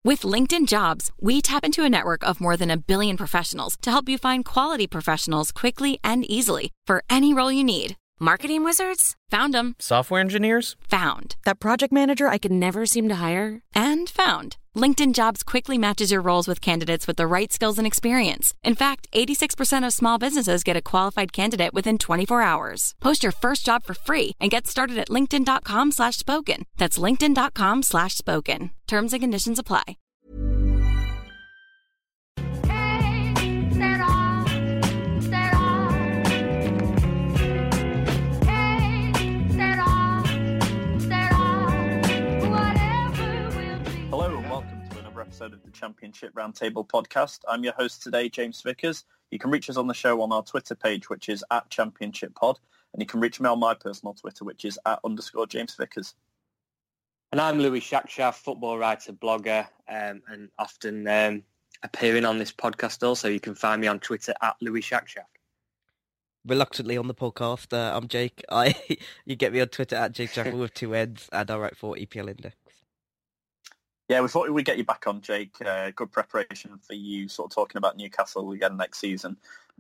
With LinkedIn Jobs, we tap into a network of more than 1 billion professionals to help you find quality professionals quickly and easily for any role you need. Marketing wizards? Found them. Software engineers? Found. That project manager I could never seem to hire? And found. LinkedIn Jobs quickly matches your roles with candidates with the right skills and experience. In fact, 86% of small businesses get a qualified candidate within 24 hours. Post your first job for free and get started at linkedin.com/spoken. That's linkedin.com/spoken. Terms and conditions apply. Episode of the Championship Roundtable podcast. I'm your host today, James Vickers. You can reach us on the show on our Twitter page, which is @ChampionshipPod, and you can reach me on my personal Twitter, which is @_James Vickers. And I'm Louis Shackshaft, football writer, blogger, and often appearing on this podcast also. You can find me on Twitter @Louis Shackshaft. Reluctantly on the podcast, I'm Jake. You get me on Twitter @JakeJackal with 2 N's, and I write for EPL Index. Yeah, we thought we'd get you back on, Jake. Good preparation for you sort of talking about Newcastle again next season.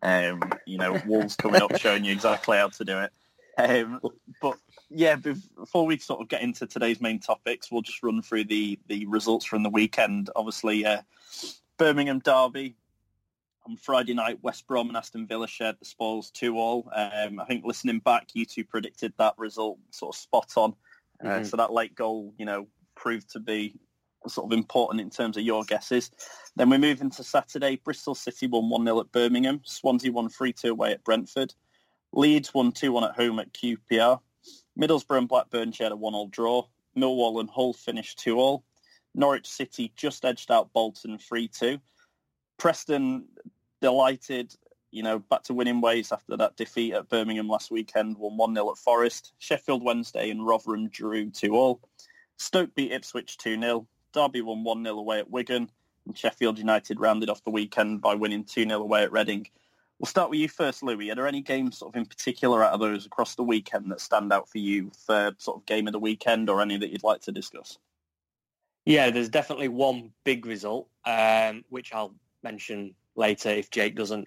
Wolves coming up showing you exactly how to do it. But yeah, before we sort of get into today's main topics, we'll just run through the results from the weekend. Obviously, Birmingham derby on Friday night, West Brom and Aston Villa shared the spoils 2-2. I think listening back, you two predicted that result sort of spot on. So that late goal, proved to be sort of important in terms of your guesses. Then we move into Saturday. Bristol City won 1-0 at Birmingham. Swansea won 3-2 away at Brentford. Leeds won 2-1 at home at QPR. Middlesbrough and Blackburn shared a 1-1 draw. Millwall and Hull finished 2-2. Norwich City just edged out Bolton 3-2. Preston delighted, back to winning ways after that defeat at Birmingham last weekend, won 1-0 at Forest. Sheffield Wednesday and Rotherham drew 2-2. Stoke beat Ipswich 2-0. Derby won 1-0 away at Wigan, and Sheffield United rounded off the weekend by winning 2-0 away at Reading. We'll start with you first, Louis. Are there any games sort of in particular out of those across the weekend that stand out for you for sort of game of the weekend, or any that you'd like to discuss? Yeah, there's definitely one big result, which I'll mention later if Jake doesn't.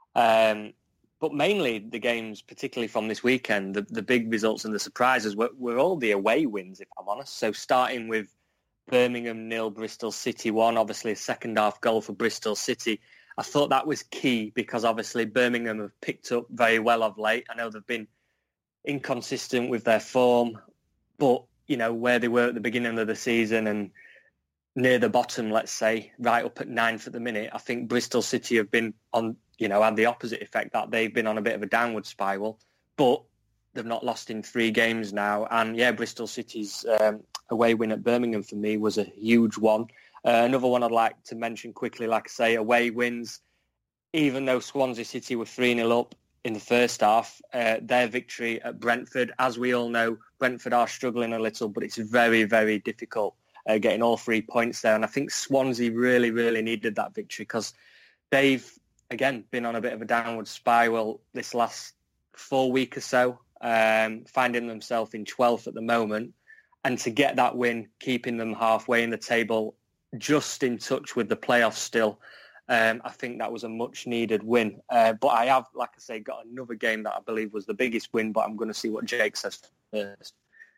But mainly the games, particularly from this weekend, the big results and the surprises were all the away wins, if I'm honest. So starting with Birmingham 0, Bristol City 1, obviously a second half goal for Bristol City. I thought that was key because obviously Birmingham have picked up very well of late. I know they've been inconsistent with their form, but, where they were at the beginning of the season and near the bottom, let's say, right up at 9th at the minute, I think Bristol City have been on, had the opposite effect, that they've been on a bit of a downward spiral, but they've not lost in 3 games now. And yeah, Bristol City's away win at Birmingham for me was a huge one. Another one I'd like to mention quickly, like I say, away wins. Even though Swansea City were 3-0 up in the first half, their victory at Brentford, as we all know, Brentford are struggling a little, but it's very, very difficult getting all 3 points there. And I think Swansea really, really needed that victory because they've, again, been on a bit of a downward spiral this last 4 weeks or so, finding themselves in 12th at the moment. And to get that win, keeping them halfway in the table, just in touch with the playoffs still, I think that was a much-needed win. But I have, like I say, got another game that I believe was the biggest win, but I'm going to see what Jake says first.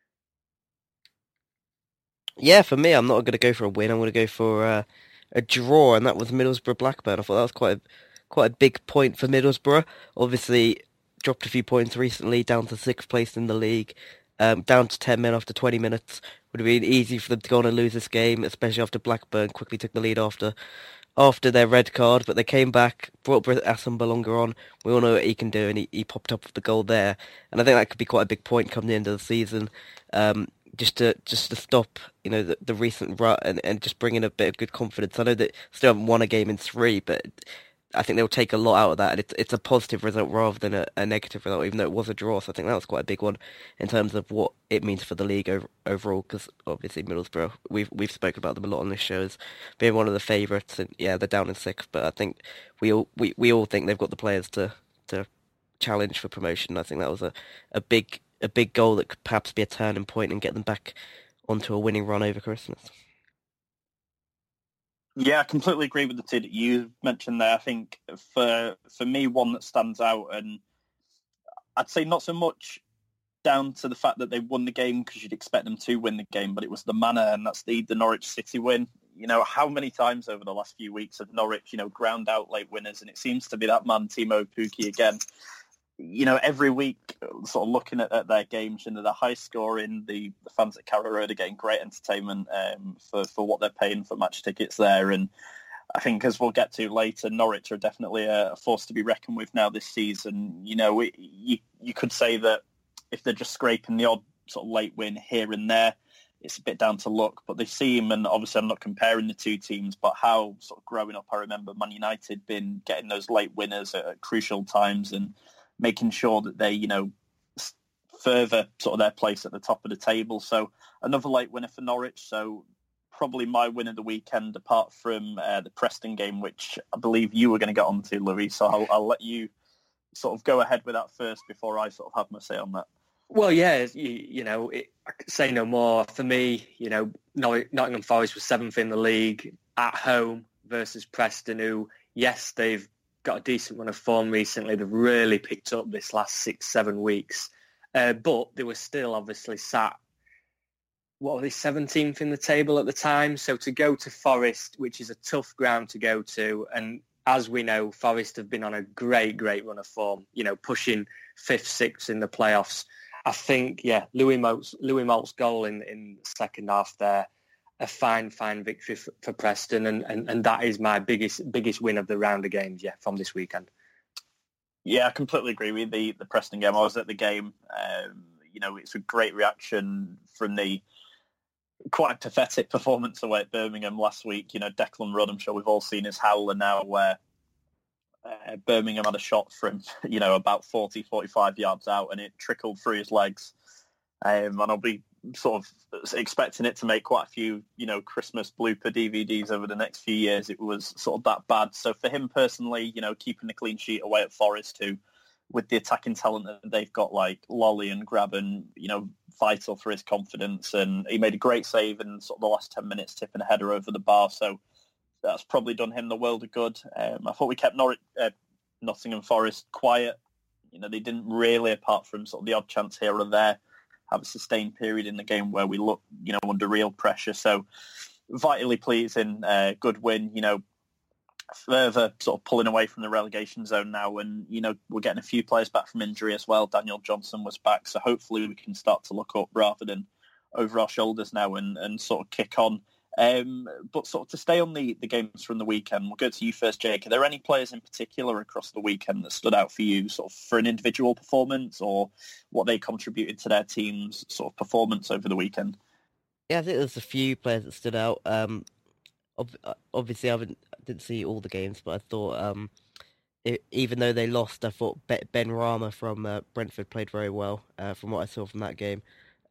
Yeah, for me, I'm not going to go for a win. I'm going to go for a draw, and that was Middlesbrough-Blackburn. I thought that was quite a big point for Middlesbrough. Obviously, dropped a few points recently, down to 6th place in the league. Down to 10 men after 20 minutes. Would have been easy for them to go on and lose this game, especially after Blackburn quickly took the lead after their red card. But they came back, brought Asombalonga on. We all know what he can do, and he popped up with the goal there. And I think that could be quite a big point come the end of the season, just to stop the recent rut and just bring in a bit of good confidence. I know that still haven't won a game in 3, but I think they'll take a lot out of that, and it's a positive result rather than a negative result, even though it was a draw. So I think that was quite a big one in terms of what it means for the league overall. Because obviously Middlesbrough, we've spoken about them a lot on this show as being one of the favourites, and yeah, they're down in 6th, but I think we all think they've got the players to challenge for promotion. I think that was a big goal that could perhaps be a turning point and get them back onto a winning run over Christmas. Yeah, I completely agree with the two that you mentioned there. I think for me, one that stands out, and I'd say not so much down to the fact that they won the game because you'd expect them to win the game, but it was the manner, and that's the Norwich City win. How many times over the last few weeks have Norwich, ground out late winners, and it seems to be that man, Timo Pukki, again. Every week, sort of looking at their games, they're high scoring. The fans at Carrow Road are getting great entertainment for what they're paying for match tickets there. And I think, as we'll get to later, Norwich are definitely a force to be reckoned with now this season. You could say that if they're just scraping the odd sort of late win here and there, it's a bit down to luck. But they seem, and obviously I'm not comparing the two teams, but how sort of growing up I remember Man United been getting those late winners at crucial times and making sure that they, further sort of their place at the top of the table. So another late winner for Norwich. So probably my win of the weekend, apart from the Preston game, which I believe you were going to get onto, Louis. So I'll let you sort of go ahead with that first before I sort of have my say on that. Well, yeah, I could say no more. For me, Nottingham Forest was 7th in the league at home versus Preston, who, yes, they've got a decent run of form recently. They've really picked up this last 6-7 weeks. But they were still obviously sat, 17th in the table at the time. So to go to Forest, which is a tough ground to go to, and as we know, Forest have been on a great run of form, pushing 5th, 6th in the playoffs. I think, Louis Malt's goal in the second half there, a fine victory for Preston, and that is my biggest win of the round of games, from this weekend. Yeah, I completely agree with the Preston game. I was at the game. It's a great reaction from the quite pathetic performance away at Birmingham last week. Declan Rudd, I'm sure we've all seen his howler now, where Birmingham had a shot from, about 40, 45 yards out, and it trickled through his legs. And I'll be sort of expecting it to make quite a few, Christmas blooper DVDs over the next few years. It was sort of that bad. So for him personally, keeping the clean sheet away at Forest, who, with the attacking talent that they've got, like Lolly and Graben, vital for his confidence. And he made a great save in sort of the last 10 minutes, tipping a header over the bar. So that's probably done him the world of good. I thought we kept Nottingham Forest quiet. They didn't really, apart from sort of the odd chance here or there, have a sustained period in the game where we look, under real pressure. So vitally pleasing, good win, further sort of pulling away from the relegation zone now. And, we're getting a few players back from injury as well. Daniel Johnson was back. So hopefully we can start to look up rather than over our shoulders now and sort of kick on. But sort of to stay on the games from the weekend, we'll go to you first, Jake. Are there any players in particular across the weekend that stood out for you, sort of for an individual performance or what they contributed to their team's sort of performance over the weekend? Yeah, I think there's a few players that stood out. Obviously, I didn't see all the games, but I thought even though they lost, I thought Ben Rama from Brentford played very well from what I saw from that game.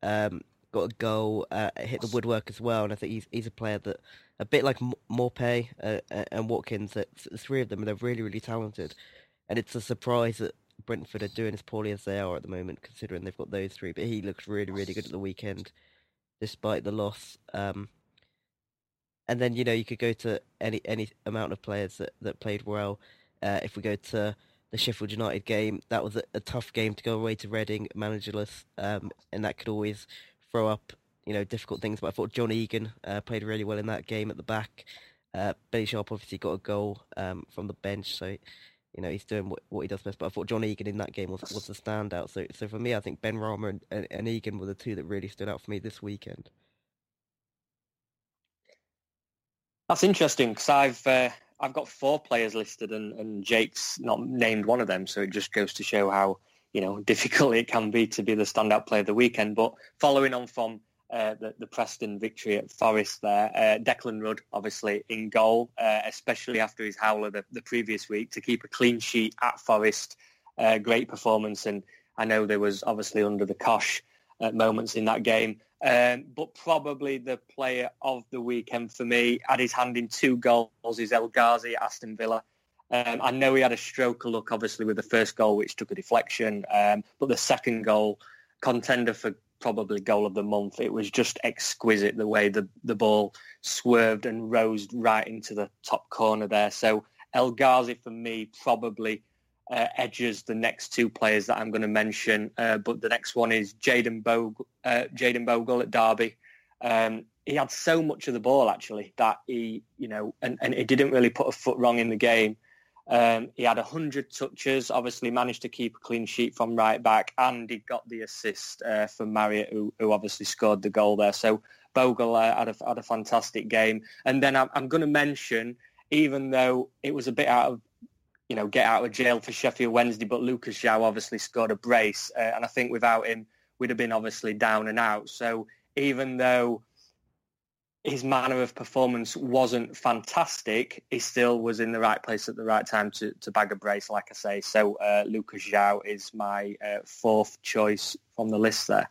Got a goal, hit the woodwork as well, and I think he's a player that, a bit like Maupay and Watkins, the three of them, they're really talented, and it's a surprise that Brentford are doing as poorly as they are at the moment, considering they've got those three. But he looks really good at the weekend, despite the loss. And then you could go to any amount of players that played well. If we go to the Sheffield United game, that was a tough game to go away to Reading, managerless, and that could always throw up, difficult things. But I thought John Egan played really well in that game at the back. Benny Sharp obviously got a goal from the bench, so he's doing what he does best. But I thought John Egan in that game was the standout. So for me, I think Ben Rama and Egan were the two that really stood out for me this weekend. That's interesting because I've got 4 players listed and Jake's not named one of them, so it just goes to show how difficult it can be to be the standout player of the weekend. But following on from the Preston victory at Forest there, Declan Rudd obviously in goal, especially after his howler the previous week, to keep a clean sheet at Forest. Great performance, and I know there was obviously under the cosh at moments in that game. But probably the player of the weekend for me, had his hand in 2 goals, is El Ghazi at Aston Villa. I know he had a stroke of luck, obviously, with the first goal, which took a deflection. But the second goal, contender for probably goal of the month. It was just exquisite the way the ball swerved and rose right into the top corner there. So El Ghazi, for me, probably edges the next two players that I'm going to mention. But the next one is Jayden Bogle at Derby. He had so much of the ball, actually, that he, and he didn't really put a foot wrong in the game. He had 100 touches, obviously managed to keep a clean sheet from right back, and he got the assist for Marriott, who obviously scored the goal there. So Bogle had a fantastic game. And then I'm going to mention, even though it was a bit out of, get out of jail for Sheffield Wednesday, but Lucas João obviously scored a brace, and I think without him, we'd have been obviously down and out. So even though his manner of performance wasn't fantastic, he still was in the right place at the right time to bag a brace, like I say. So Lucas João is my fourth choice from the list there.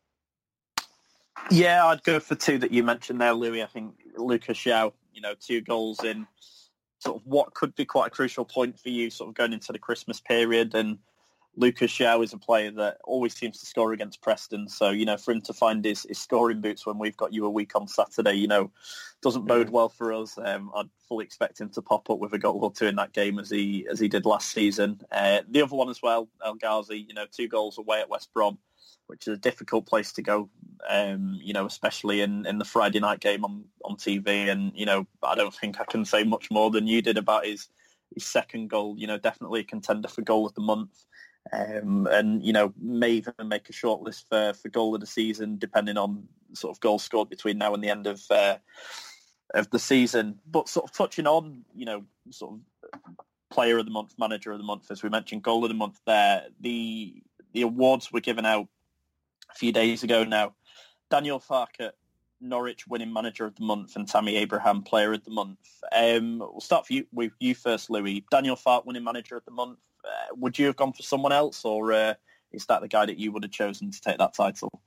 Yeah, I'd go for two that you mentioned there, Louis. I think Lucas João, 2 goals in sort of what could be quite a crucial point for you sort of going into the Christmas period. And Lucas João is a player that always seems to score against Preston. So, for him to find his scoring boots when we've got you a week on Saturday, doesn't bode well for us. I'd fully expect him to pop up with a goal or two in that game as he did last season. The other one as well, El Ghazi, 2 goals away at West Brom, which is a difficult place to go, especially in the Friday night game on TV. And, I don't think I can say much more than you did about his second goal. Definitely a contender for goal of the month. And, may even make a shortlist for goal of the season, depending on sort of goals scored between now and the end of the season. But sort of touching on, sort of player of the month, manager of the month, as we mentioned, goal of the month there, the awards were given out a few days ago now. Daniel Farke at Norwich winning manager of the month and Tammy Abraham player of the month. We'll start with you first, Louis. Daniel Farke winning manager of the month. Would you have gone for someone else, or is that the guy that you would have chosen to take that title?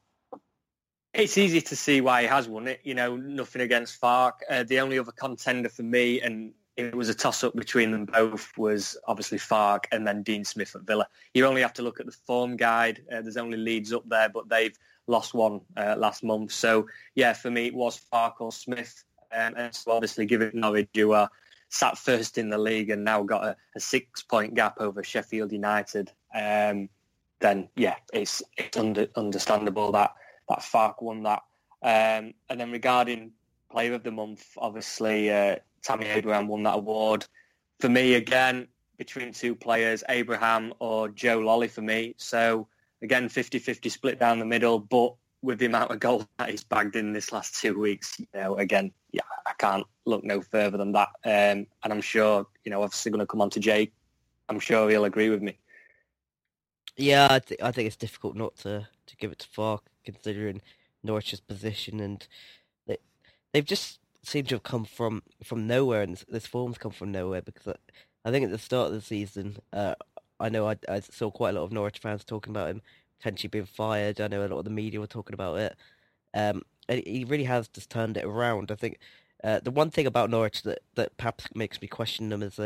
It's easy to see why he has won it. Nothing against Farke. The only other contender for me, and it was a toss-up between them both, was obviously Farke and then Dean Smith at Villa. You only have to look at the form guide. There's only Leeds up there, but they've lost one last month. So, yeah, for me, it was Farke or Smith. And so obviously, given Norwich, you are sat first in the league and now got a 6-point gap over Sheffield United, then, yeah, it's understandable that Farke won that. And then regarding player of the month, obviously, Tammy Abraham won that award. For me, again, between 2 players, Abraham or Joe Lolly for me. So, again, 50-50 split down the middle, but with the amount of goals that he's bagged in this last 2 weeks, again, yeah, I can't look no further than that. And I'm sure, obviously going to come on to Jake. I'm sure he'll agree with me. Yeah, I think it's difficult not to give it to Farke, considering Norwich's position, and they've just seemed to have come from nowhere, and this form's come from nowhere, because I think at the start of the season, I know I saw quite a lot of Norwich fans talking about him potentially being fired. I know a lot of the media were talking about it. And he really has just turned it around. I think the one thing about Norwich that perhaps makes me question them as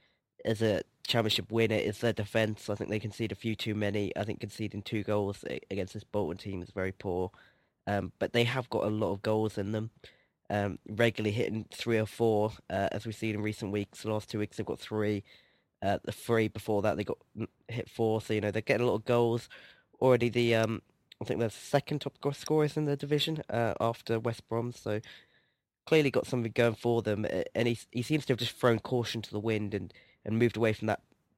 a championship winner is their defence. I think they concede a few too many. I think conceding 2 goals against this Bolton team is very poor. But they have got a lot of goals in them. Regularly hitting 3 or 4, as we've seen in recent weeks. The last 2 weeks they've got 3. The 3 before that they got hit 4. So, they're getting a lot of goals. Already I think they're the second top scorers in the division after West Brom. So clearly got something going for them. And he seems to have just thrown caution to the wind and moved away from that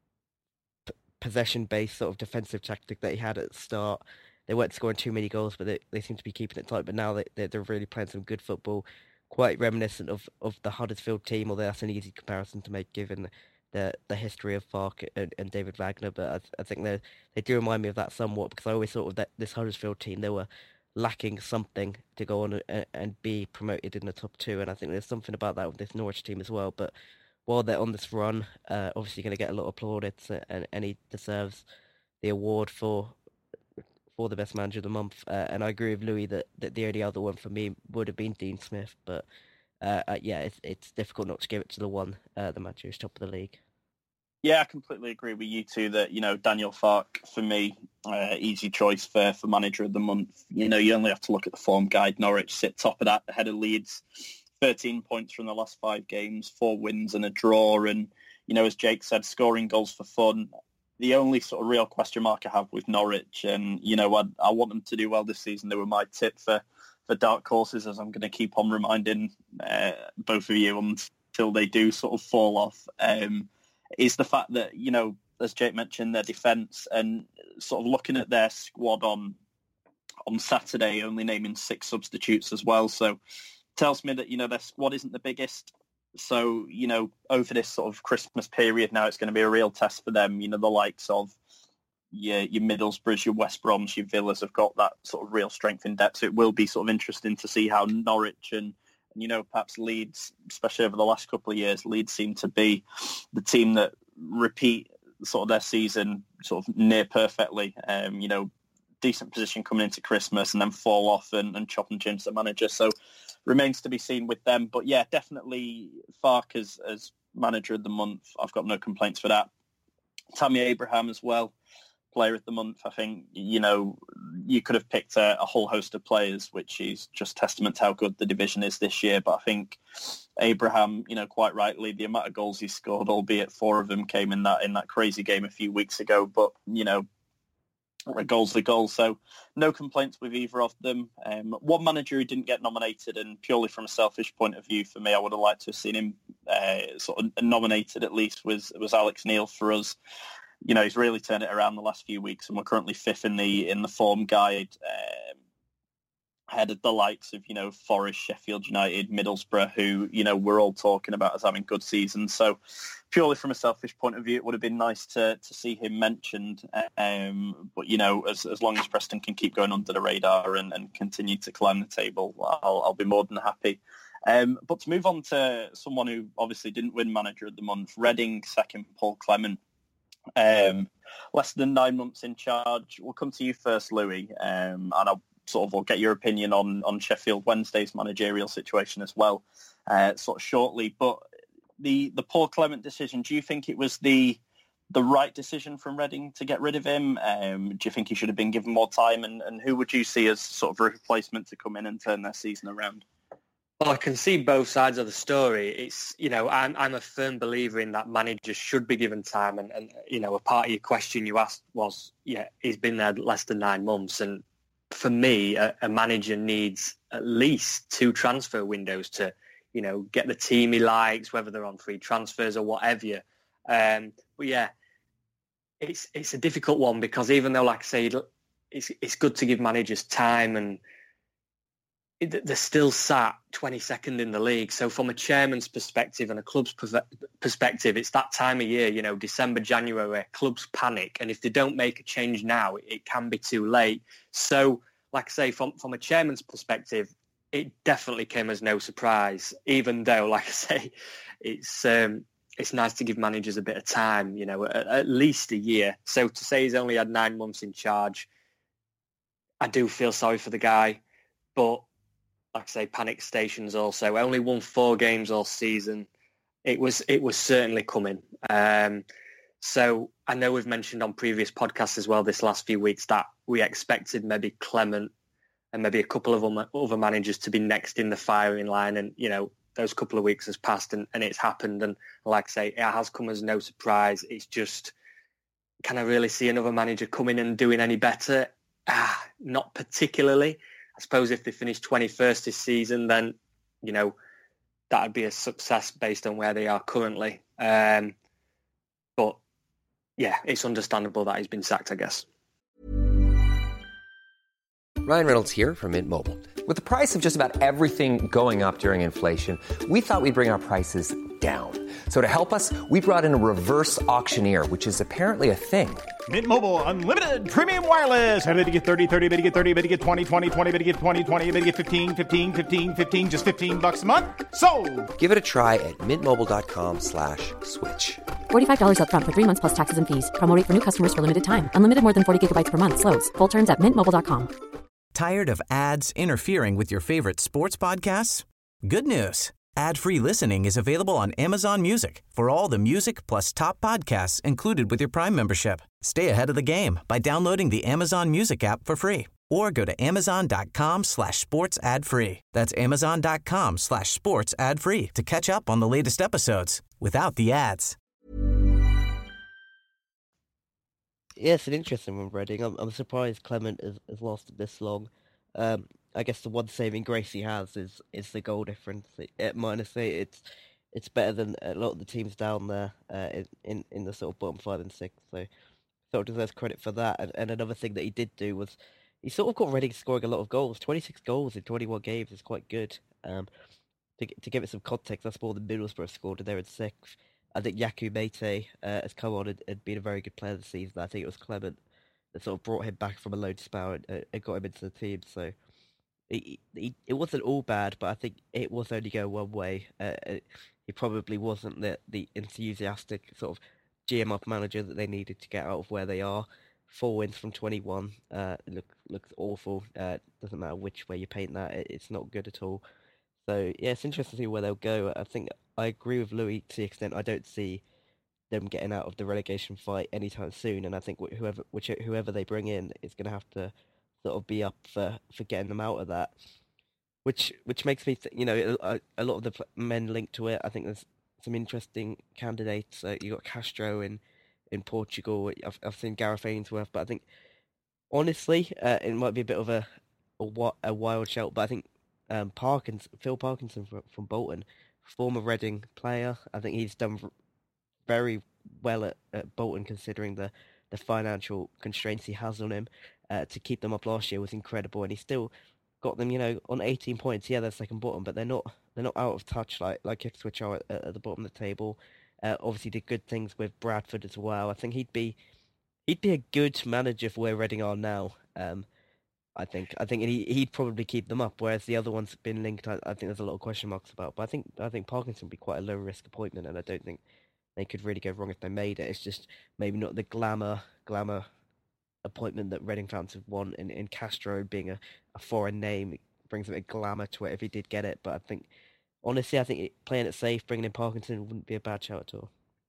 possession-based sort of defensive tactic that he had at the start. They weren't scoring too many goals, but they seem to be keeping it tight. But now they're really playing some good football, quite reminiscent of the Huddersfield team, although that's an easy comparison to make given the history of Farke and David Wagner. But I think they do remind me of that somewhat, because I always thought of this Huddersfield team, they were lacking something to go on and be promoted in the top 2. And I think there's something about that with this Norwich team as well. But while they're on this run, obviously going to get a lot of plaudits, and he deserves the award for the best manager of the month. And I agree with Louis that the only other one for me would have been Dean Smith. But yeah, it's difficult not to give it to the manager who's top of the league. Yeah, I completely agree with you two that, Daniel Farke, for me, easy choice for manager of the month. You only have to look at the form guide. Norwich sit top of that, ahead of Leeds, 13 points from the last 5 games, 4 wins and a draw. And, as Jake said, scoring goals for fun. The only sort of real question mark I have with Norwich, and, I want them to do well this season. They were my tip for dark horses, as I'm going to keep on reminding both of you until they do sort of fall off. Is the fact that, as Jake mentioned, their defence, and sort of looking at their squad on Saturday, only naming 6 substitutes as well. So tells me that, their squad isn't the biggest. So, over this sort of Christmas period now, it's going to be a real test for them. The likes of your Middlesbroughs, your West Broms, your Villas have got that sort of real strength in depth. So it will be sort of interesting to see how Norwich and perhaps Leeds, especially over the last couple of years, Leeds seem to be the team that repeat sort of their season sort of near perfectly. Decent position coming into Christmas and then fall off and chop and change the manager. So remains to be seen with them. But yeah, definitely Farke as manager of the month. I've got no complaints for that. Tammy Abraham as well, player of the month. I think, you could have picked a whole host of players, which is just testament to how good the division is this year. But I think Abraham, quite rightly, the amount of goals he scored, albeit 4 of them came in that crazy game a few weeks ago. But, a goal's a goal. So no complaints with either of them. One manager who didn't get nominated, and purely from a selfish point of view for me, I would have liked to have seen him sort of nominated at least, was Alex Neil for us. He's really turned it around the last few weeks, and we're currently 5th in the form guide, ahead of the likes of, Forest, Sheffield United, Middlesbrough, who, we're all talking about as having good seasons. So purely from a selfish point of view, it would have been nice to see him mentioned. But, as long as Preston can keep going under the radar and continue to climb the table, I'll be more than happy. But to move on to someone who obviously didn't win Manager of the Month, Reading second, Paul Clement. Less than 9 months in charge. We'll come to you first, Louis, and I'll get your opinion on Sheffield Wednesday's managerial situation as well, sort of shortly. But the Paul Clement decision, do you think it was the right decision from Reading to get rid of him? Do you think he should have been given more time? And who would you see as sort of a replacement to come in and turn their season around? Well, I can see both sides of the story. It's, I'm a firm believer in that managers should be given time. And a part of your question you asked was, he's been there less than 9 months. And for me, a manager needs at least 2 transfer windows to, get the team he likes, whether they're on free transfers or whatever. But yeah, it's a difficult one because even though, like I say, it's good to give managers time, and they're still sat 22nd in the league. So from a chairman's perspective and a club's perspective, it's that time of year, December, January, where clubs panic. And if they don't make a change now, it can be too late. So, like I say, from a chairman's perspective, it definitely came as no surprise, even though, like I say, it's nice to give managers a bit of time, at least a year. So to say he's only had 9 months in charge, I do feel sorry for the guy. But like I say, panic stations also. Only won 4 games all season. It was certainly coming. So I know we've mentioned on previous podcasts as well this last few weeks that we expected maybe Clement and maybe a couple of other managers to be next in the firing line. And, those couple of weeks has passed and it's happened. And like I say, it has come as no surprise. It's just, can I really see another manager coming and doing any better? Not particularly. I suppose if they finish 21st this season, then, that would be a success based on where they are currently. But, yeah, it's understandable that he's been sacked, I guess. Ryan Reynolds here from Mint Mobile. With the price of just about everything going up during inflation, we thought we'd bring our prices down. So to help us, we brought in a reverse auctioneer, which is apparently a thing. Mint Mobile Unlimited Premium Wireless. How to get 30, 30, bit to get 30, bit to get 20, 20, 20, bit to get 20, 20, bit to get 15, 15, 15, 15, just $15 a month? Sold! Give it a try at mintmobile.com/switch. $45 up front for 3 months plus taxes and fees. Promo rate for new customers for limited time. Unlimited more than 40 gigabytes per month. Slows full terms at mintmobile.com. Tired of ads interfering with your favorite sports podcasts? Good news. Ad-free listening is available on Amazon Music for all the music plus top podcasts included with your Prime membership. Stay ahead of the game by downloading the Amazon Music app for free or go to amazon.com/sports ad free. That's amazon.com/sports ad free to catch up on the latest episodes without the ads. Yeah, it's an interesting one, Reading. I'm surprised Clement has lasted this long. I guess the one saving grace he has is the goal difference at -8. It's better than a lot of the teams down there in the sort of bottom 5 and 6. So sort of deserves credit for that. And another thing that he did do was he sort of got Reading scoring a lot of goals. 26 goals in 21 games is quite good. To give it some context, that's more than Middlesbrough scored, and they're in 6th. I think Yaku Mete has come on and been a very good player this season. I think it was Clement that sort of brought him back from a loan spell and got him into the team. So it wasn't all bad, but I think it was only going one way. He probably wasn't the enthusiastic sort of GM up manager that they needed to get out of where they are. 4 wins from 21 looks awful. Doesn't matter which way you paint that, it's not good at all. So yeah, it's interesting to see where they'll go. I think I agree with Louis to the extent I don't see them getting out of the relegation fight anytime soon, and I think whoever they bring in is going to have to sort of be up for getting them out of that. Which makes me a lot of the men linked to it. I think there's some interesting candidates. You got Castro in Portugal. I've seen Gareth Ainsworth, but I think honestly it might be a bit of a wild shout. But I think Phil Parkinson from Bolton, former Reading player. I think he's done very well at Bolton considering the financial constraints he has on him. To keep them up last year was incredible, and he still got them, on 18 points. Yeah, they're second bottom, but they're not out of touch like Ipswich are at the bottom of the table. Obviously did good things with Bradford as well. I think he'd be a good manager for where Reading are now. I think he'd probably keep them up, whereas the other ones have been linked. I think there's a lot of question marks about. But I think Parkinson would be quite a low risk appointment, and I don't think they could really go wrong if they made it. It's just maybe not the glamour appointment that Reading fans have won. In Castro being a foreign name, it brings a bit of glamour to it if he did get it. But honestly, I think playing it safe, bringing in Parkinson wouldn't be a bad shout at all.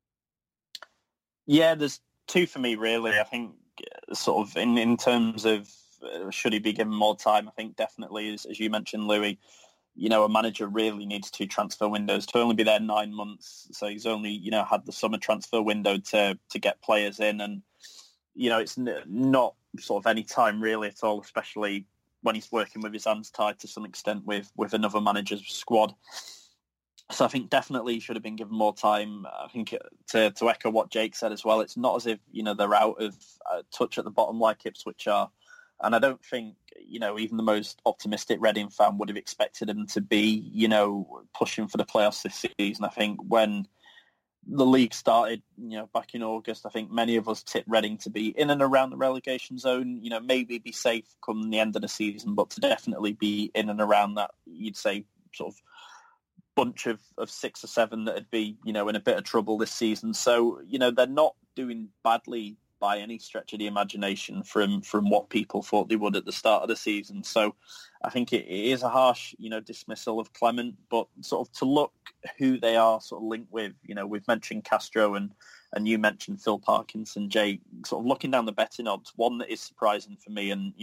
Yeah, there's two for me really. I think sort of in terms of should he be given more time, I think definitely, as you mentioned, Louis, a manager really needs 2 transfer windows to only be there 9 months. So he's only, had the summer transfer window to get players in. And, it's not sort of any time really at all, especially when he's working with his hands tied to some extent with another manager's squad. So I think definitely he should have been given more time. I think to echo what Jake said as well, it's not as if, they're out of touch at the bottom like Ipswich are. And I don't think, even the most optimistic Reading fan would have expected him to be, pushing for the playoffs this season. I think when the league started, back in August, I think many of us tipped Reading to be in and around the relegation zone, maybe be safe come the end of the season, but to definitely be in and around that, you'd say, sort of bunch of 6 or 7 that'd be, in a bit of trouble this season. So, they're not doing badly by any stretch of the imagination from what people thought they would at the start of the season. So I think it is a harsh, dismissal of Clement, but sort of to look who they are sort of linked with, we've mentioned Castro and you mentioned Phil Parkinson, Jay, sort of looking down the betting odds, one that is surprising for me and,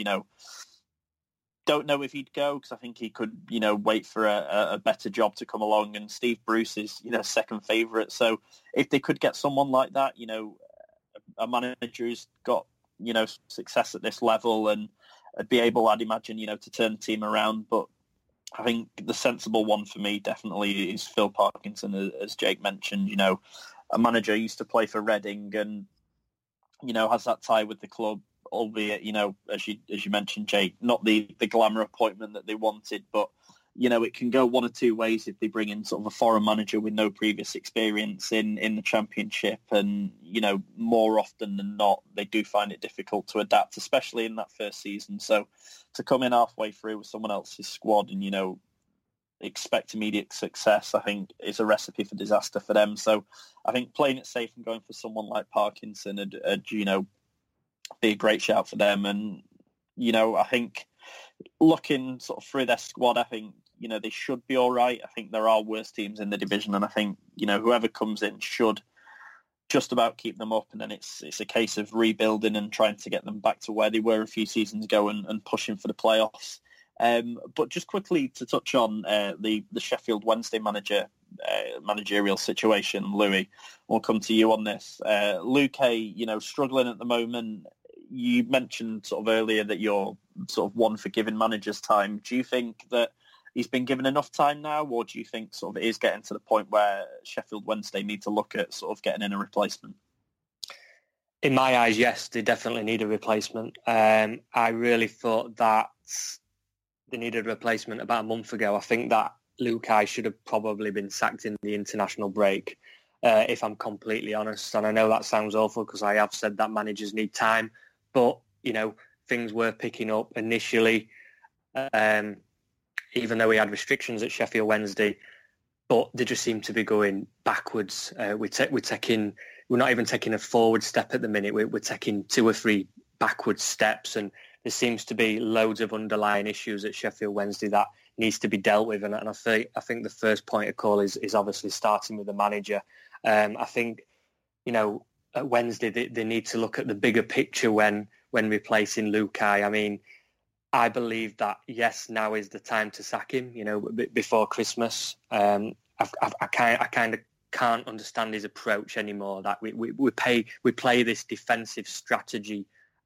don't know if he'd go because I think he could, wait for a better job to come along, and Steve Bruce is, second favourite. So if they could get someone like that, a manager who's got, success at this level and be able, I'd imagine, to turn the team around. But I think the sensible one for me definitely is Phil Parkinson, as Jake mentioned, a manager who used to play for Reading and, has that tie with the club, albeit, as you mentioned, Jake, not the glamour appointment that they wanted, but it can go one or two ways if they bring in sort of a foreign manager with no previous experience in the Championship. And, more often than not, they do find it difficult to adapt, especially in that first season. So to come in halfway through with someone else's squad and, expect immediate success, I think is a recipe for disaster for them. So I think playing it safe and going for someone like Parkinson would be a great shout for them. And, I think looking sort of through their squad, I think, they should be all right. I think there are worse teams in the division, and I think, whoever comes in should just about keep them up, and then it's a case of rebuilding and trying to get them back to where they were a few seasons ago and pushing for the playoffs. But just quickly to touch on the Sheffield Wednesday managerial situation, Louis, we'll come to you on this. Luque, struggling at the moment. You mentioned sort of earlier that you're sort of one for giving managers time. Do you think that he's been given enough time now, or do you think sort of it is getting to the point where Sheffield Wednesday need to look at sort of getting in a replacement? In my eyes, yes, they definitely need a replacement. I really thought that they needed a replacement about a month ago. I think that Luque should have probably been sacked in the international break, if I'm completely honest. And I know that sounds awful because I have said that managers need time, but, things were picking up initially, even though we had restrictions at Sheffield Wednesday, but they just seem to be going backwards. We're not even taking a forward step at the minute. We're taking 2 or 3 backward steps, and there seems to be loads of underlying issues at Sheffield Wednesday that needs to be dealt with. And I think the first point of call is obviously starting with the manager. I think, at Wednesday they need to look at the bigger picture when replacing Luque. I mean, I believe that, yes, now is the time to sack him, before Christmas. I kind of can't understand his approach anymore, that we play this defensive strategy,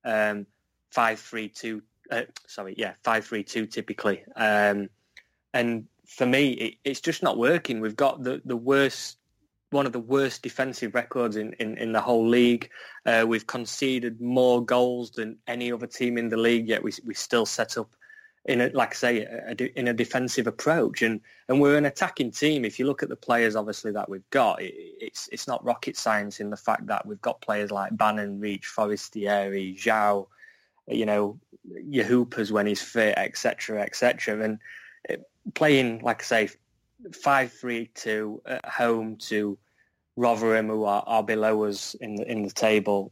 5-3-2 typically. And for me, it's just not working. We've got one of the worst defensive records in the whole league. We've conceded more goals than any other team in the league, yet we still set up in a defensive approach, and we're an attacking team. If you look at the players, obviously, that we've got, it's not rocket science in the fact that we've got players like Bannon, Reach, Forestieri, Zhao, your hoopers when he's fit, etc., and playing, 5-3-2 at home to Rotherham, who are below us in the table.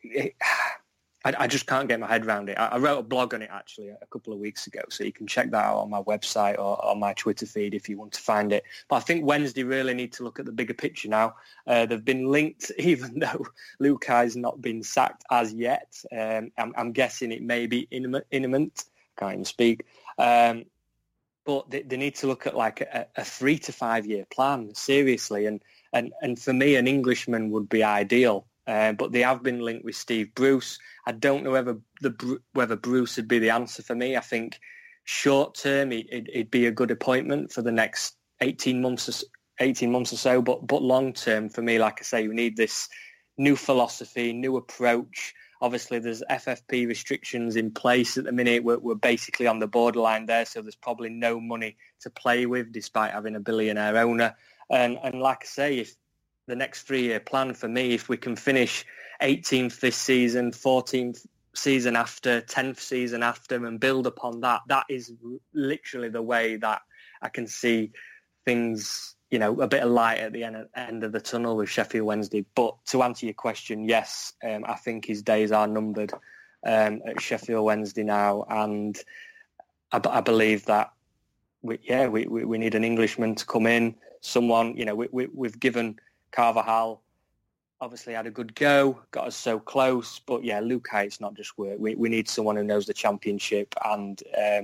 I just can't get my head around it. I wrote a blog on it actually a couple of weeks ago, so you can check that out on my website or on my Twitter feed if you want to find it. But I think Wednesday really need to look at the bigger picture now. They've been linked, even though Luque's not been sacked as yet. I'm guessing it may be imminent. I can't even speak. But they need to look at a 3 to 5 year plan, seriously. And for me, an Englishman would be ideal. But they have been linked with Steve Bruce. I don't know whether Bruce would be the answer for me. I think short term, it'd be a good appointment for the next 18 months or so. But long term, for me, like I say, we need this new philosophy, new approach. Obviously, there's FFP restrictions in place at the minute. We're basically on the borderline there, so there's probably no money to play with, despite having a billionaire owner. And like I say, if the next 3 year plan for me, if we can finish 18th this season, 14th season after, 10th season after, and build upon that, that is literally the way that I can see things, a bit of light at the end of the tunnel with Sheffield Wednesday. But to answer your question, yes, I think his days are numbered at Sheffield Wednesday now, and I believe that we need an Englishman to come in. Someone, we've given Carvajal, obviously had a good go, got us so close, but yeah, Luque, it's not just work. We need someone who knows the Championship, and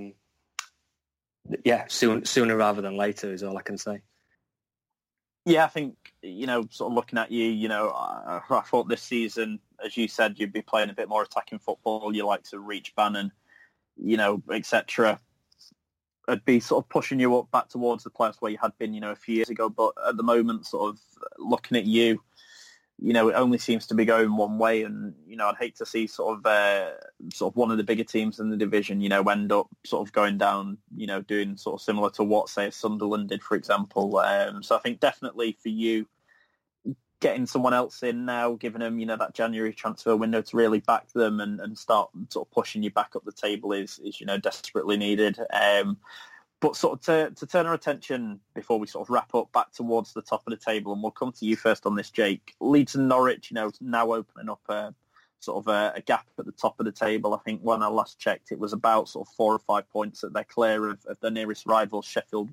sooner rather than later is all I can say. Yeah, I think, sort of looking at you, I thought this season, as you said, you'd be playing a bit more attacking football. You like to reach Bannon, etc. I'd be sort of pushing you up back towards the playoffs where you had been, a few years ago. But at the moment, sort of looking at you, it only seems to be going one way. And, I'd hate to see sort of one of the bigger teams in the division, end up sort of going down, doing sort of similar to what, say, Sunderland did, for example. So I think definitely for you, getting someone else in now, giving them, that January transfer window to really back them and start sort of pushing you back up the table is desperately needed. But sort of to turn our attention before we sort of wrap up back towards the top of the table, and we'll come to you first on this, Jake. Leeds and Norwich, now opening up sort of a gap at the top of the table. I think when I last checked, it was about sort of 4 or 5 points that they're clear of their nearest rival, Sheffield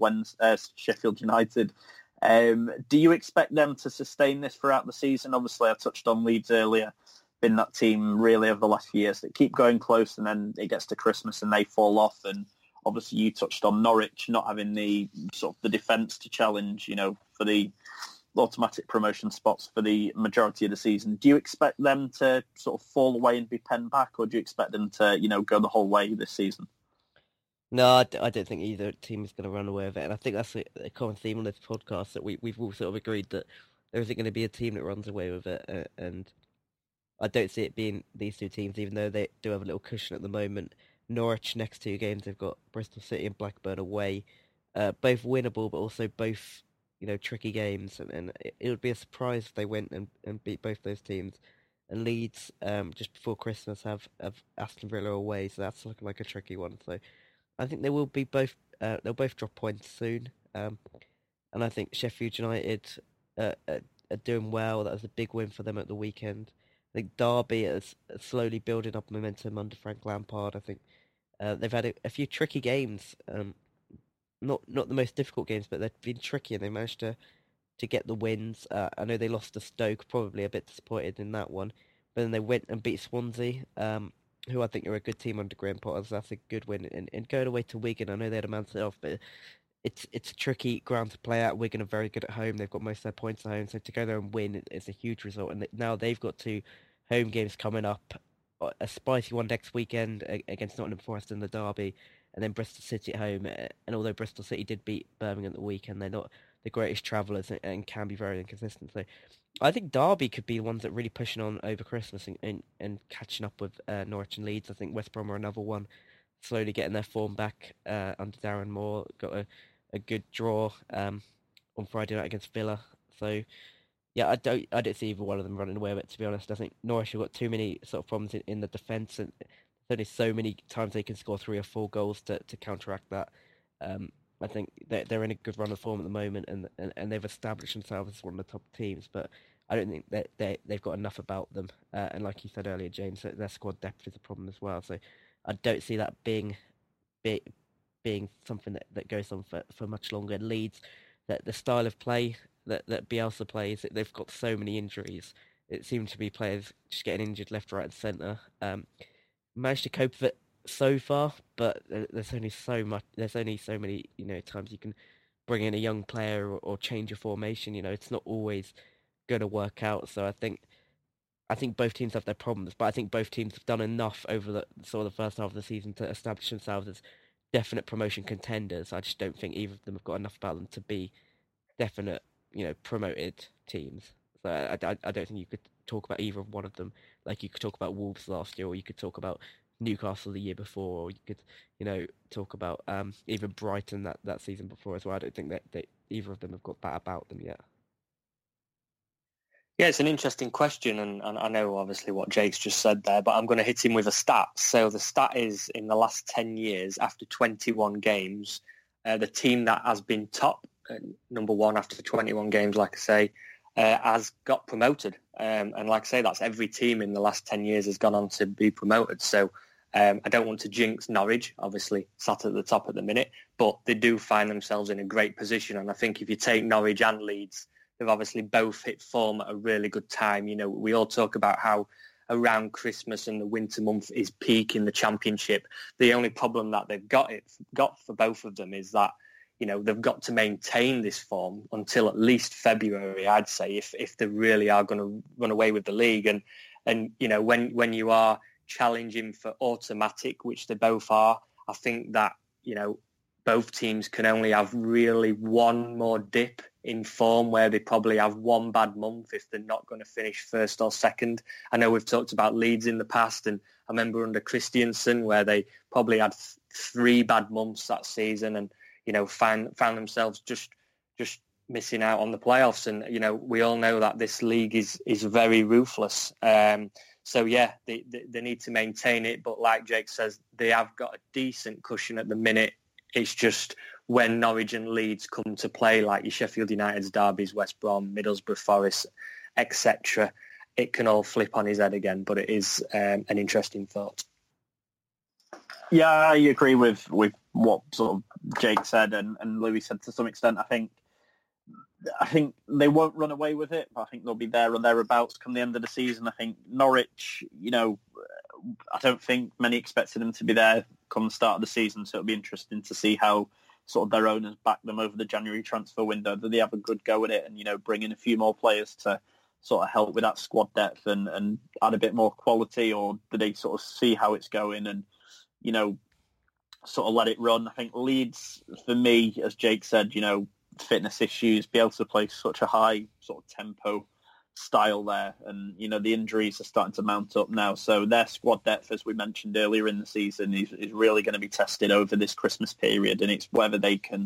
United. Do you expect them to sustain this throughout the season? Obviously, I touched on Leeds earlier. Been that team really over the last few years that keep going close, and then it gets to Christmas and they fall off. And obviously, you touched on Norwich not having the sort of the defence to challenge, for the automatic promotion spots for the majority of the season. Do you expect them to sort of fall away and be penned back, or do you expect them to, go the whole way this season? No, I don't think either team is going to run away with it, and I think that's a common theme on this podcast, that we've all sort of agreed that there isn't going to be a team that runs away with it, and I don't see it being these two teams, even though they do have a little cushion at the moment. Norwich, next 2 games, they've got Bristol City and Blackburn away, both winnable, but also both, tricky games, and it would be a surprise if they went and beat both those teams. And Leeds, just before Christmas, have Aston Villa away, so that's looking like a tricky one. So I think they will be both. They'll both drop points soon, and I think Sheffield United are doing well. That was a big win for them at the weekend. I think Derby is slowly building up momentum under Frank Lampard. I think they've had a few tricky games, not the most difficult games, but they've been tricky, and they managed to get the wins. I know they lost to Stoke, probably a bit disappointed in that one, but then they went and beat Swansea, who I think are a good team under Graham Potter, so that's a good win. And going away to Wigan, I know they had a man set off, but it's a tricky ground to play at. Wigan are very good at home. They've got most of their points at home, so to go there and win is a huge result. And now they've got 2 home games coming up, a spicy one next weekend against Nottingham Forest in the derby, and then Bristol City at home. And although Bristol City did beat Birmingham at the weekend, they're not the greatest travellers and can be very inconsistent. So I think Derby could be the ones that really pushing on over Christmas and catching up with Norwich and Leeds. I think West Brom are another one, slowly getting their form back under Darren Moore. Got a good draw on Friday night against Villa. So yeah, I don't see either one of them running away with it, to be honest. I think Norwich have got too many sort of problems in the defence, and there's only so many times they can score 3 or 4 goals to counteract that. I think they're in a good run of form at the moment, and they've established themselves as one of the top teams, but I don't think that they've got enough about them. And like you said earlier, James, their squad depth is a problem as well. So I don't see that being something that goes on for much longer. Leeds, that the style of play that Bielsa plays, they've got so many injuries. It seems to be players just getting injured left, right, and centre. Managed to cope with it so far, but there's only so many times you can bring in a young player or change your formation. It's not always going to work out. So I think both teams have their problems, but I think both teams have done enough over the first half of the season to establish themselves as definite promotion contenders. I just don't think either of them have got enough about them to be definite, promoted teams. So I don't think you could talk about either one of them like you could talk about Wolves last year, or you could talk about Newcastle the year before, or you could, talk about even Brighton that season before as well. I don't think that either of them have got that about them yet. Yeah, it's an interesting question, and I know obviously what Jake's just said there, but I'm going to hit him with a stat. So the stat is, in the last 10 years, after 21 games, the team that has been top, number one after 21 games, like I say, has got promoted. And like I say, that's every team in the last 10 years has gone on to be promoted. So I don't want to jinx Norwich, obviously sat at the top at the minute, but they do find themselves in a great position. And I think if you take Norwich and Leeds, they've obviously both hit form at a really good time. We all talk about how around Christmas and the winter month is peak in the Championship. The only problem that they've got for both of them is that, they've got to maintain this form until at least February, I'd say, if they really are going to run away with the league. And when you are challenging for automatic, which they both are, I think that, both teams can only have really one more dip in form where they probably have one bad month if they're not going to finish first or second. I know we've talked about Leeds in the past, and I remember under Christiansen where they probably had 3 bad months that season and, found themselves just missing out on the playoffs. And, we all know that this league is very ruthless. So, yeah, they need to maintain it. But like Jake says, they have got a decent cushion at the minute. It's just when Norwich and Leeds come to play, like your Sheffield United's, Derby's, West Brom, Middlesbrough, Forest, etc., it can all flip on his head again. But it is an interesting thought. Yeah, I agree with what sort of Jake said and Louis said to some extent. I think they won't run away with it, but I think they'll be there or thereabouts come the end of the season. I think Norwich, I don't think many expected them to be there come the start of the season, so it'll be interesting to see how sort of their owners back them over the January transfer window. Do they have a good go at it and, bring in a few more players to sort of help with that squad depth and add a bit more quality, or do they sort of see how it's going and, sort of let it run? I think Leeds, for me, as Jake said, fitness issues, be able to play such a high sort of tempo style there, and the injuries are starting to mount up now, so their squad depth, as we mentioned earlier in the season, is really going to be tested over this Christmas period, and it's whether they can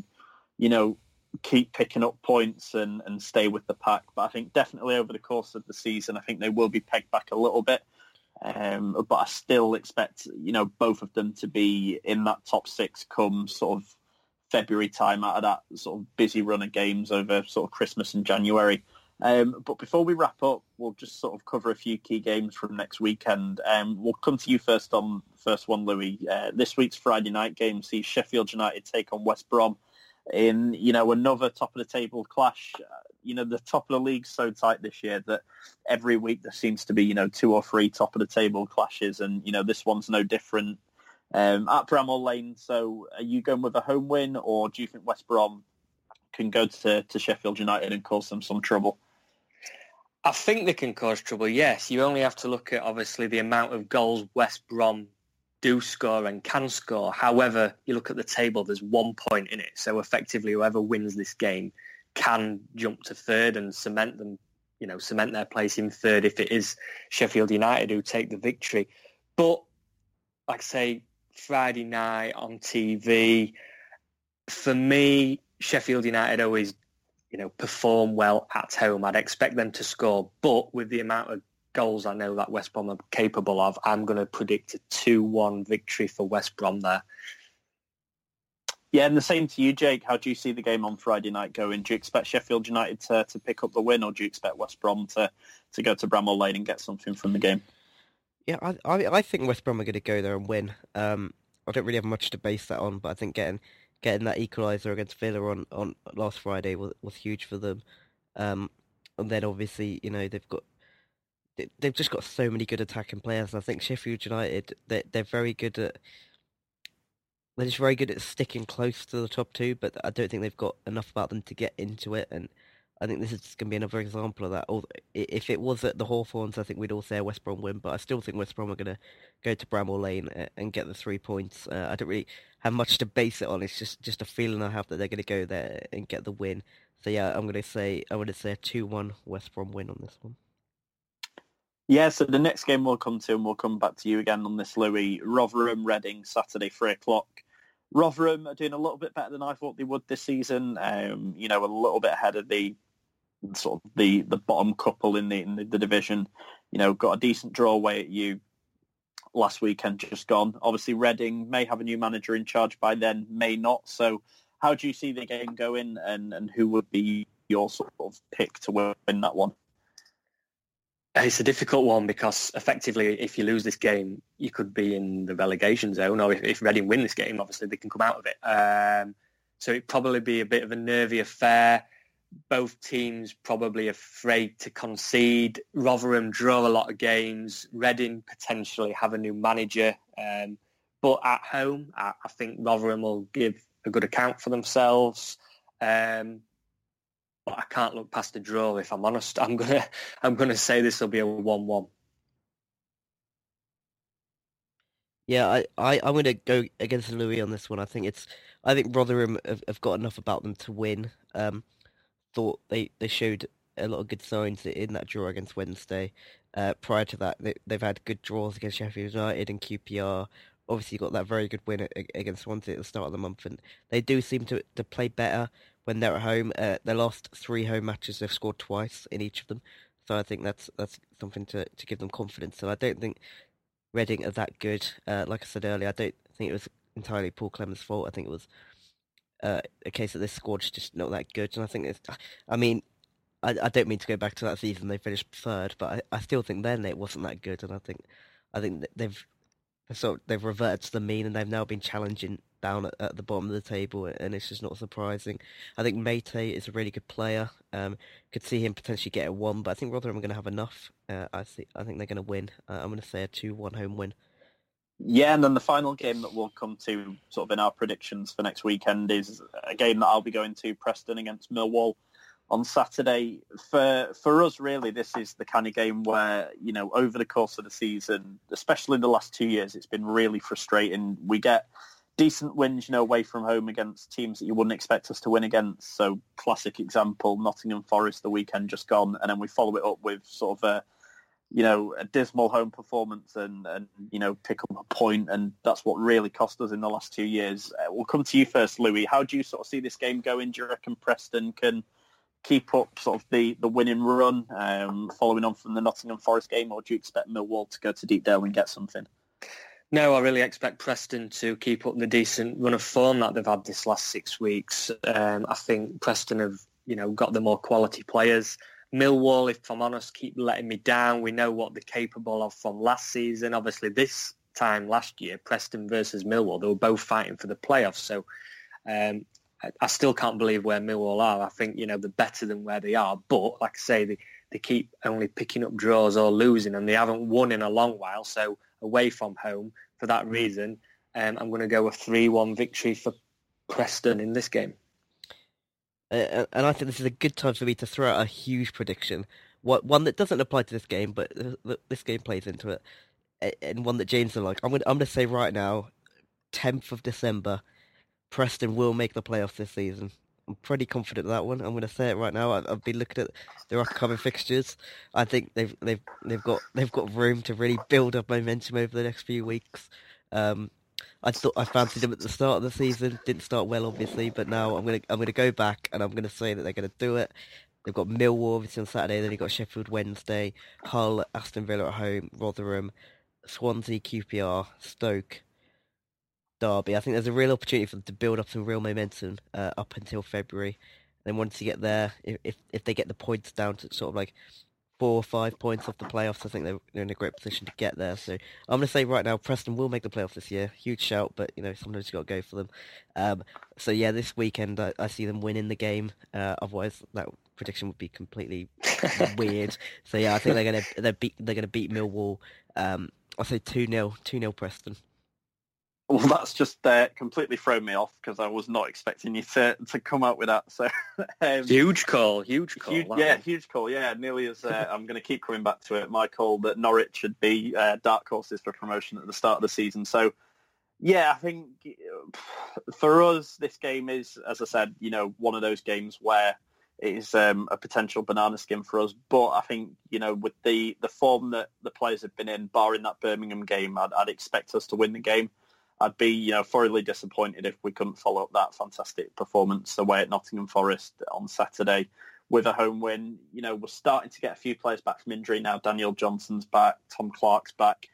keep picking up points and stay with the pack. But I think definitely over the course of the season, I think they will be pegged back a little bit, but I still expect both of them to be in that top six come sort of February time, out of that sort of busy run of games over sort of Christmas and January. But before we wrap up, we'll just sort of cover a few key games from next weekend. We'll come to you first on first one, Louis. This week's Friday night game sees Sheffield United take on West Brom in, another top-of-the-table clash. The top of the league's so tight this year that every week there seems to be, 2 or 3 top-of-the-table clashes, and, this one's no different at Bramall Lane. So are you going with a home win, or do you think West Brom can go to Sheffield United and cause them some trouble? I think they can cause trouble, yes. You only have to look at, obviously, the amount of goals West Brom do score and can score. However, you look at the table, there's 1 point in it. So effectively, whoever wins this game can jump to third and cement their place in third if it is Sheffield United who take the victory. But, like I say, Friday night on TV, for me, Sheffield United always perform well at home. I'd expect them to score, but with the amount of goals I know that West Brom are capable of, I'm going to predict a 2-1 victory for West Brom there. Yeah, and the same to you, Jake. How do you see the game on Friday night going? Do you expect Sheffield United to pick up the win, or do you expect West Brom to go to Bramall Lane and get something from the game? Yeah, I think West Brom are going to go there and win. I don't really have much to base that on, but I think getting that equaliser against Villa on last Friday was huge for them. And then obviously, they've just got so many good attacking players. And I think Sheffield United, they're very good at. They're just very good at sticking close to the top 2, but I don't think they've got enough about them to get into it. And I think this is going to be another example of that. If it was at the Hawthorns, I think we'd all say a West Brom win, but I still think West Brom are going to go to Bramall Lane and get the 3 points. I don't really have much to base it on. It's just a feeling I have that they're going to go there and get the win. So yeah, I'm going to say a 2-1 West Brom win on this one. Yeah, so the next game we'll come to, and we'll come back to you again on this, Louis. Rotherham, Reading, Saturday, 3:00. Rotherham are doing a little bit better than I thought they would this season. A little bit ahead of the bottom couple in the division. Got a decent draw away at you last weekend just gone. Obviously, Reading may have a new manager in charge by then, may not. So how do you see the game going, and who would be your sort of pick to win that one? It's a difficult one because effectively, if you lose this game, you could be in the relegation zone, or if Reading win this game, obviously they can come out of it. So it'd probably be a bit of a nervy affair. Both teams probably afraid to concede. Rotherham draw a lot of games. Reading potentially have a new manager. But at home, I think Rotherham will give a good account for themselves. But I can't look past a draw, if I'm honest. I'm gonna say this will be a 1-1. Yeah, I'm going to go against Louis on this one. I think Rotherham have got enough about them to win. Thought they showed a lot of good signs in that draw against Wednesday. Prior to that, they've had good draws against Sheffield United and QPR. Obviously, got that very good win against Swansea at the start of the month, and they do seem to play better when they're at home. Their last 3 home matches, they've scored twice in each of them. So I think that's something to give them confidence. So I don't think Reading are that good. Like I said earlier, I don't think it was entirely Paul Clement's fault. I think it was a case that this squad's just not that good. And I think I don't mean to go back to that season they finished third, but I still think then it wasn't that good, and I think they've reverted to the mean, and they've now been challenging down at the bottom of the table, and it's just not surprising. I think Mate is a really good player. Could see him potentially get a 1, but I think Rotherham are going to have enough. I think they're going to win. I'm going to say a 2-1 home win. Yeah, and then the final game that we'll come to sort of in our predictions for next weekend is a game that I'll be going to, Preston against Millwall on Saturday. For us, really, this is the kind of game where, you know, over the course of the season, especially the last 2 years, it's been really frustrating. We get decent wins, you know, away from home against teams that you wouldn't expect us to win against. So classic example, Nottingham Forest the weekend just gone, and then we follow it up with sort of a dismal home performance and you know, pick up a point, and that's what really cost us in the last 2 years. We'll come to you first, Louis. How do you sort of see this game going? Do you reckon Preston can keep up sort of the winning run following on from the Nottingham Forest game, or do you expect Millwall to go to Deepdale and get something? No, I really expect Preston to keep up the decent run of form that they've had this last 6 weeks. I think Preston have, you know, got the more quality players. Millwall, if I'm honest, keep letting me down. We know what they're capable of from last season. Obviously, this time last year, Preston versus Millwall, they were both fighting for the playoffs. So I still can't believe where Millwall are. I think, you know, they're better than where they are. But, like I say, they keep only picking up draws or losing, and they haven't won in a long while. So away from home, for that reason, I'm going to go a 3-1 victory for Preston in this game. And I think this is a good time for me to throw out a huge prediction. One that doesn't apply to this game, but this game plays into it, and one that James will like. I'm going to say right now, 10th of December, Preston will make the playoffs this season. I'm pretty confident of that one. I'm going to say it right now. I've been looking at their upcoming fixtures. I think they've got room to really build up momentum over the next few weeks. I thought I fancied them at the start of the season. Didn't start well, obviously, but now I'm gonna go back and I'm gonna say that they're gonna do it. They've got Millwall obviously on Saturday. Then they've got Sheffield Wednesday, Hull, Aston Villa at home, Rotherham, Swansea, QPR, Stoke, Derby. I think there's a real opportunity for them to build up some real momentum up until February. And once you get there, if they get the points down to sort of like 4 or 5 points off the playoffs, I think they're in a great position to get there. So I'm going to say right now, Preston will make the playoffs this year. Huge shout, but you know, sometimes you've got to go for them. So yeah, this weekend I see them winning the game. Otherwise, that prediction would be completely weird. So yeah, I think they're going to beat Millwall. I'll say 2-0 Preston. Well, that's just completely thrown me off because I was not expecting you to come out with that. So huge call. Huge call. Yeah, nearly as I'm going to keep coming back to it. My call that Norwich should be dark horses for promotion at the start of the season. So yeah, I think for us, this game is, as I said, you know, one of those games where it is a potential banana skin for us. But I think, you know, with the form that the players have been in, barring that Birmingham game, I'd expect us to win the game. I'd be, you know, thoroughly disappointed if we couldn't follow up that fantastic performance away at Nottingham Forest on Saturday with a home win. You know, we're starting to get a few players back from injury now. Daniel Johnson's back, Tom Clark's back.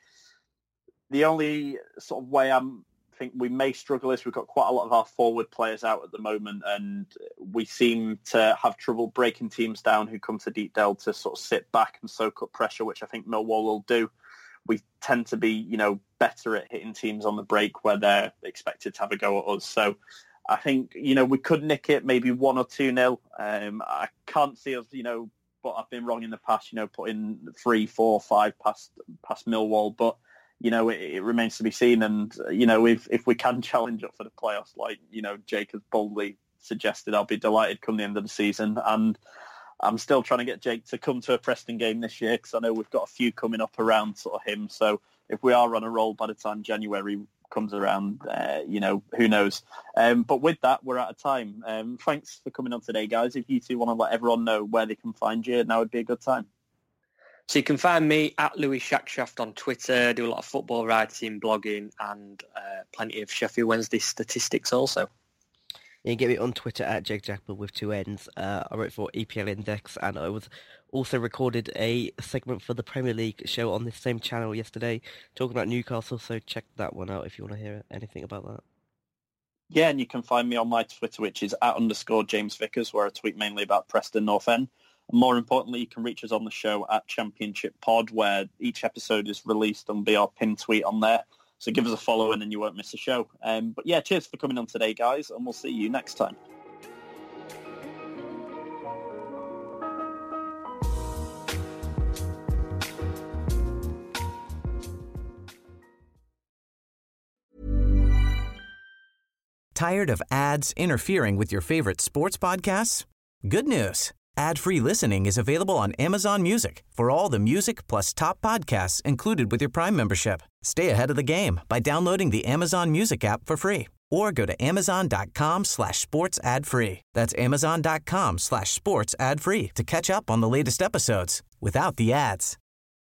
The only sort of way I think we may struggle is we've got quite a lot of our forward players out at the moment, and we seem to have trouble breaking teams down who come to Deepdale to sort of sit back and soak up pressure, which I think Millwall will do. We tend to be, you know, better at hitting teams on the break where they're expected to have a go at us. So I think, you know, we could nick it maybe 1 or 2-0. I can't see us, you know, but I've been wrong in the past, you know, putting 3, 4, 5 past Millwall. But, you know, it remains to be seen. And, you know, if we can challenge up for the playoffs, like, you know, Jake has boldly suggested, I'll be delighted come the end of the season. And I'm still trying to get Jake to come to a Preston game this year because I know we've got a few coming up around sort of him. So if we are on a roll by the time January comes around, you know, who knows. But with that, we're out of time. Thanks for coming on today, guys. If you two want to let everyone know where they can find you, now would be a good time. So you can find me at Louis Shackshaft on Twitter, do a lot of football writing, blogging, and plenty of Sheffield Wednesday statistics also. You can get me on Twitter at Jake Jackman with 2 N's. I wrote for EPL Index, and I was also recorded a segment for the Premier League show on this same channel yesterday, talking about Newcastle, so check that one out if you want to hear anything about that. Yeah, and you can find me on my Twitter, which is @_James Vickers, where I tweet mainly about Preston North End. More importantly, you can reach us on the show at Championship Pod, where each episode is released and be our pinned tweet on there. So give us a follow and you won't miss a show. But yeah, cheers for coming on today, guys, and we'll see you next time. Tired of ads interfering with your favorite sports podcasts? Good news. Ad-free listening is available on Amazon Music for all the music plus top podcasts included with your Prime membership. Stay ahead of the game by downloading the Amazon Music app for free or go to amazon.com/sports ad free. That's amazon.com/sports ad free to catch up on the latest episodes without the ads.